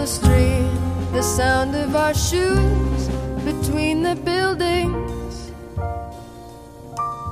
the street, the sound of our shoes between the buildings